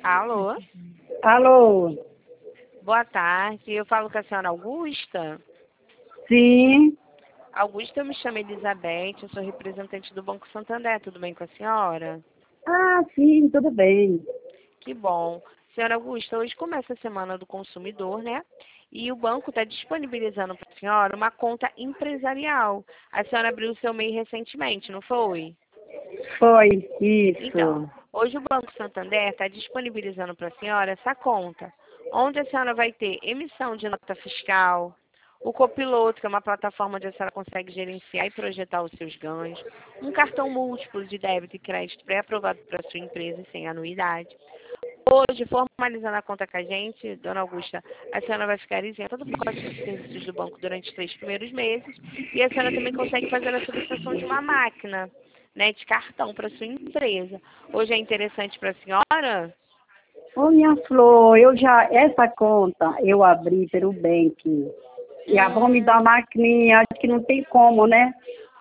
Alô? Alô? Boa tarde. Eu falo com a senhora Augusta. Sim. Augusta, eu me chamo Elizabeth, eu sou representante do Banco Santander. Tudo bem com a senhora? Ah, sim, tudo bem. Que bom. Senhora Augusta, hoje começa a Semana do Consumidor, né? E o banco está disponibilizando para a senhora uma conta empresarial. A senhora abriu o seu MEI recentemente, não foi? Foi, Então, isso. hoje o Banco Santander está disponibilizando para a senhora essa conta, onde a senhora vai ter emissão de nota fiscal, o copiloto, que é uma plataforma onde a senhora consegue gerenciar e projetar os seus ganhos, um cartão múltiplo de débito e crédito pré-aprovado para a sua empresa e sem anuidade. Hoje, formalizando a conta com a gente, dona Augusta, a senhora vai ficar isenta do pacote de serviços do banco durante os 3 primeiros meses e a senhora também consegue fazer a solicitação de uma máquina, né, de cartão para sua empresa. Hoje é interessante para a senhora? Ô, minha flor, essa conta eu abri pelo banking. E a vão me dar a Hum, maquininha, acho que não tem como, né?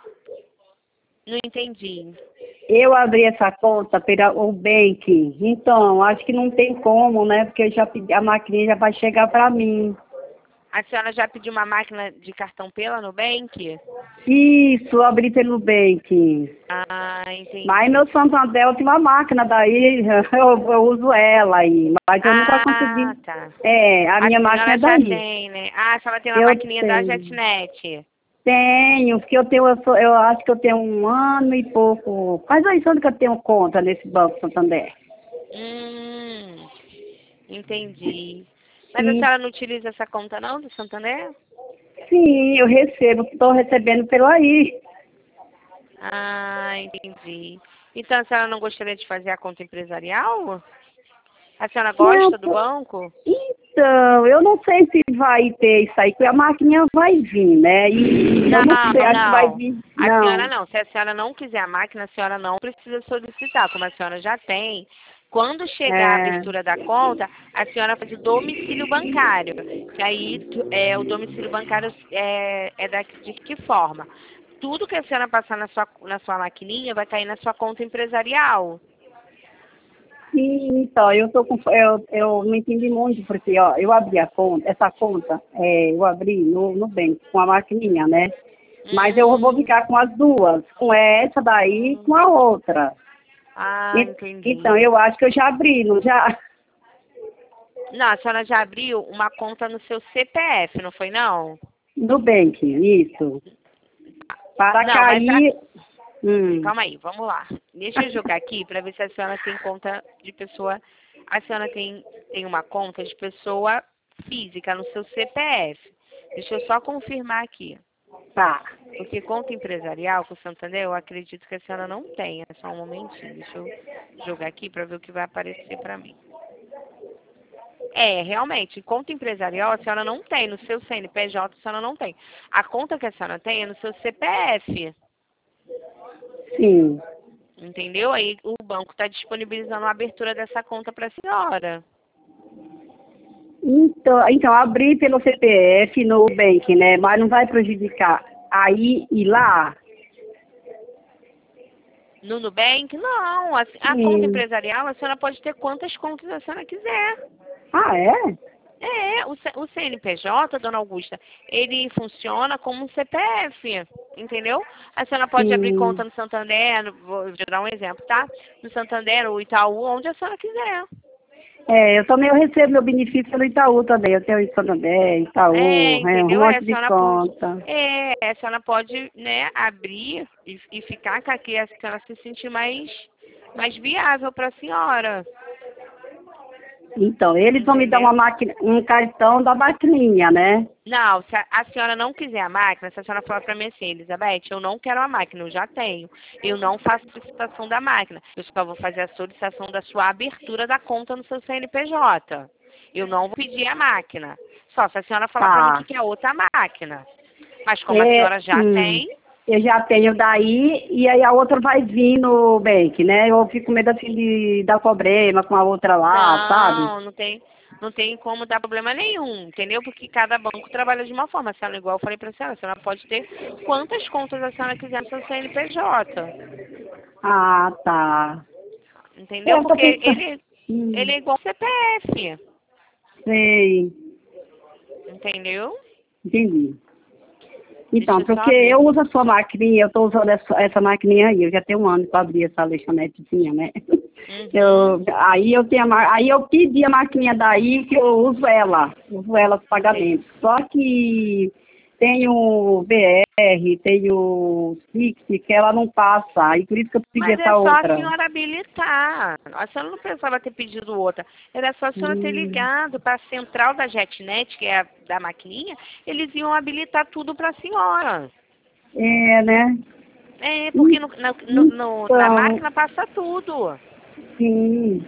não entendi. Eu abri essa conta pelo banking, então acho que não tem como, né? Porque eu já pedi, a maquininha já vai chegar para mim. A senhora já pediu uma máquina de cartão pela Nubank? Isso, abri pelo banking. Ah, Mas entendi. meu Santander eu tenho uma máquina daí, eu uso ela aí, mas eu nunca Ah, consegui. tá. É, a A minha máquina é senhora já daí. tem, né? Ah, a senhora tem uma Eu maquininha da tenho. JetNet. Tenho, porque eu acho que eu tenho 1 ano e pouco. Faz 2 anos que eu tenho conta nesse Banco Santander. Hum, entendi. Mas a E senhora não utiliza essa conta não, do Santander? sim, eu recebo, estou recebendo pelo aí. Ah, entendi. Então a senhora não gostaria de fazer a conta empresarial? A senhora Não, gosta do banco? então, eu não sei se vai ter isso aí, porque a máquina vai vir, né? E eu não sei, Não, acho que vai não. vir. A senhora Não. não. Se a senhora não quiser a máquina, a senhora não precisa solicitar, como a senhora já tem. Quando chegar a É, abertura da conta, a senhora faz o domicílio bancário. Que aí o domicílio bancário de que forma? Tudo que a senhora passar na sua maquininha vai cair na sua conta empresarial. sim, então, eu não entendi muito, porque, ó, eu abri a conta, essa conta, eu abri no banco com a maquininha, né? Mas eu vou Hum, ficar com as duas, com essa daí e hum. com a outra. Ah, E- então, entendi. eu acho que eu já abri, não já? Não, a senhora já abriu uma conta no seu CPF, não foi não? No bank, isso. Para Não, mas cair. Hum. calma aí, vamos lá. Deixa eu jogar aqui para ver se a senhora tem conta de pessoa. A senhora tem uma conta de pessoa física no seu CPF. Deixa eu só confirmar aqui. Tá. Porque conta empresarial com o Santander, eu acredito que a senhora não tem. É só um momentinho. Deixa eu jogar aqui para ver o que vai aparecer para mim. É, realmente, conta empresarial a senhora não tem. No seu CNPJ a senhora não tem. A conta que a senhora tem é no seu CPF. Sim. Entendeu? Aí o banco está disponibilizando a abertura dessa conta para a senhora. Então, abri pelo CPF no bank, né? Mas não vai prejudicar aí e lá? No Nubank? Não. A conta Sim. empresarial, a senhora pode ter quantas contas a senhora quiser. Ah, é? É, o CNPJ, dona Augusta, ele funciona como um CPF, entendeu? A senhora pode abrir conta Sim. no Santander, vou te dar um exemplo, tá? No Santander ou Itaú, onde a senhora quiser. Eu também eu recebo meu benefício pelo Itaú também. Eu tenho Santander, É, Itaú, um entendeu? monte de conta. A senhora pode, né, abrir e ficar com a que a senhora se sentir mais viável para a senhora, Então, eles vão me dar uma entendeu? máquina, um cartão da maquininha, né? Não, se a senhora não quiser a máquina, se a senhora falar para mim assim, Elizabeth, eu não quero a máquina, eu já tenho. Eu não faço solicitação da máquina. Eu só vou fazer a solicitação da sua abertura da conta no seu CNPJ. Eu não vou pedir a máquina. Só se a senhora falar para mim que Tá. quer outra máquina. Mas como a É, senhora já tem, eu já tenho daí, e aí a outra vai vir no bank, né? Eu fico com medo assim de dar problema com a outra lá, sabe? não tem como dar problema nenhum, entendeu? Porque cada banco trabalha de uma forma. A senhora, igual eu falei para a senhora pode ter quantas contas a senhora quiser no seu CNPJ. Ah, tá. Entendeu? Eu tô Porque pensando. Ele é igual ao CPF. Sei. Entendeu? Entendi. Então, Deixa eu só porque abrir. eu uso a sua maquininha, eu estou usando essa maquininha aí, eu já tenho um ano para abrir essa lanchonetezinha, né? Uhum. Aí eu pedi a maquininha daí que eu uso ela para pagamento. Só que tem o BR, tem o Six, que ela não passa, aí por isso que eu pedi Mas é essa só a outra. senhora habilitar. A senhora não precisava ter pedido outra. Era só a senhora ter ligado para a central da JetNet, que é a da maquininha, eles iam habilitar tudo para a senhora. É, né? É, porque na Então, máquina passa tudo. sim.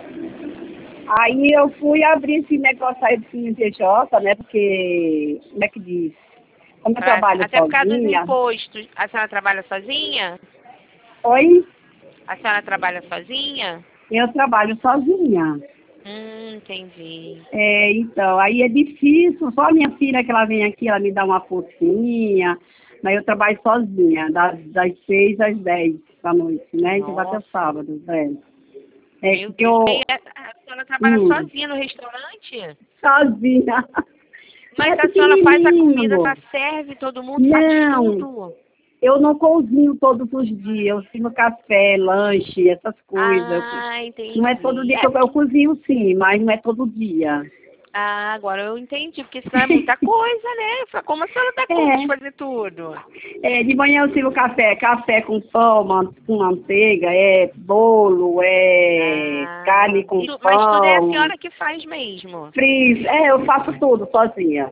Aí eu fui abrir esse negócio aí do CNPJ, né? Porque, como é que diz? Como eu trabalho Até por causa dos sozinha. impostos. A senhora trabalha sozinha? Oi? A senhora trabalha sozinha? Eu trabalho sozinha. Entendi. É, então, aí é difícil, só a minha filha que ela vem aqui, ela me dá uma forcinha, mas eu trabalho sozinha, das 6 às 10 da noite, né? Então vai até Nossa, sábado, É meu porque Deus. eu, E a senhora trabalha sozinha no restaurante? sozinha. É Mas a senhora faz a pequenininho, comida, amor. serve todo mundo, faz Não, tudo. eu não cozinho todos os dias, eu sirvo café, lanche, essas coisas. Ah, Não é todo entendi. dia que eu cozinho sim, mas não é todo dia. Agora eu entendi, porque senão é muita coisa, né? Como a senhora dá conta de É. fazer tudo? De manhã eu sirvo café com pão, com manteiga, bolo, carne com Mas tudo é a pão, senhora que faz mesmo. frios, eu faço tudo sozinha.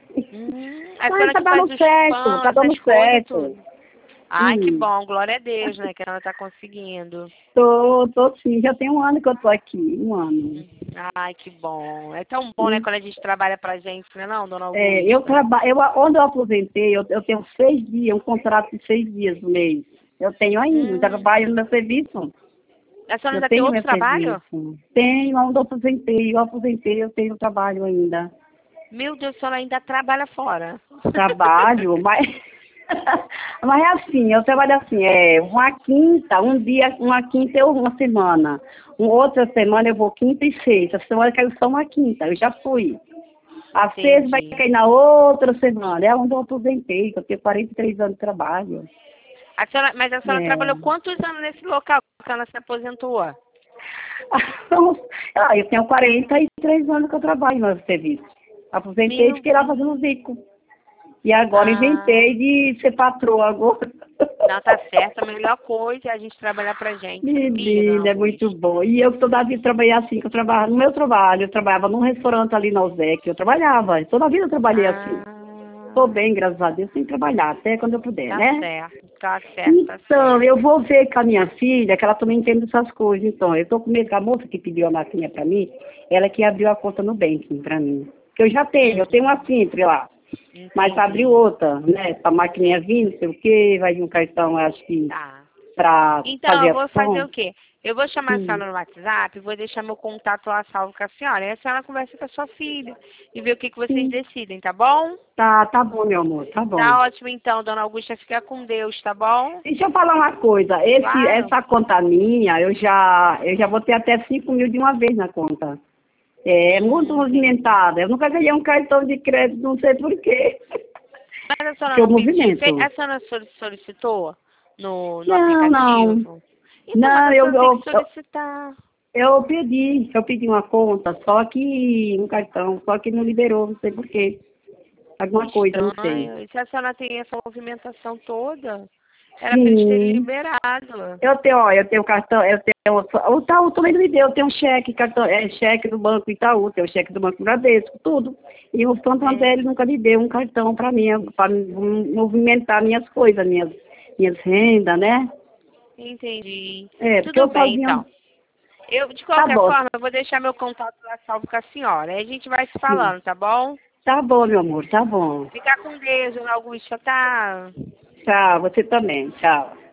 A Mas senhora tá que faz dando os certo, pão, tá dando essas coisas, certo. tudo. Ai, que Hum. bom, glória a Deus, né, que ela tá conseguindo. Tô sim, já tem um ano que eu tô aqui, um ano. Ai, que bom. É tão bom, né, quando a gente trabalha pra gente, né, não, dona Eu Augusta? trabalho, onde eu aposentei, eu tenho 6 dias, um contrato de 6 dias no mês. Eu tenho ainda, eu Hum. trabalho no meu serviço. A senhora Eu ainda tem tenho outro meu trabalho? serviço. Tenho, onde eu aposentei, eu tenho trabalho ainda. Meu Deus, a senhora ainda trabalha fora. Trabalho, mas, mas é assim, eu trabalho assim, uma quinta, um dia, uma quinta eu uma semana. Outra semana eu vou quinta e sexta. A semana caiu só uma quinta, eu já fui. A sexta vai Entendi. cair na outra semana. É onde eu aposentei, que eu tenho 43 anos de trabalho. Mas a senhora trabalhou É. quantos anos nesse local que a senhora se aposentou? Eu tenho 43 anos que eu trabalho no serviço. Aposentei e Meu fiquei lá Deus. fazendo bico. E agora Ah, inventei de ser patroa agora. não, tá certo. A melhor coisa é a gente trabalhar pra gente, sabia, dona Menina, é muito Augusta? bom. E eu que toda a vida trabalhei assim, que eu trabalhava no meu trabalho, eu trabalhava num restaurante ali na Uzec, eu trabalhava, toda a vida eu trabalhei assim. Estou Ah, bem, graças a Deus, sem trabalhar, até quando eu puder, tá né? certo, tá certo, tá Então, certo. eu vou ver com a minha filha, que ela também entende essas coisas. Então, eu estou com medo que a moça que pediu a maquinha para mim, ela que abriu a conta no banking para mim. Que eu tenho uma Simples lá. Mas abriu Entendi. outra, né? Para a maquininha vir, não sei o quê, vai vir um cartão, acho que, Tá. para Então, fazer eu a vou fazer opção. o quê? Eu vou chamar a Hum. senhora no WhatsApp, vou deixar meu contato lá salvo com a senhora. E a senhora conversa com a sua filha e vê o que vocês Sim. decidem, tá bom? Tá bom, meu amor, tá bom. Tá ótimo então, dona Augusta. Fica com Deus, tá bom? Deixa eu falar uma coisa, Claro. essa conta minha, eu já vou ter até 5 mil de uma vez na conta. É muito Entendi. movimentada. Eu nunca ganhei um cartão de crédito, não sei por quê. Mas a senhora Porque o não pediu? movimento. A senhora solicitou no Não, não. aplicativo? Então, mas Não, a senhora tem que solicitar. eu pedi uma conta, só que um cartão, só que não liberou, não sei por quê. Que Alguma coisa, não sei. estranho. E se a senhora tem essa movimentação toda, era para eles terem Sim. liberado. Eu tenho cartão, o Itaú também não me deu, eu tenho cheque, cheque do Banco Itaú, tenho cheque do Banco Bradesco, tudo. E o É, Santander nunca me deu um cartão para mim, para movimentar minhas coisas, minhas rendas, né? entendi. Porque Tudo eu bem, sozinha, então. Eu, de tá qualquer bom, forma, eu vou deixar meu contato lá salvo com a senhora. Aí a gente vai se sim. falando, tá bom? Tá bom, meu amor, tá bom. Fica com Deus, dona Augusta, tá? Tchau, você também, tchau.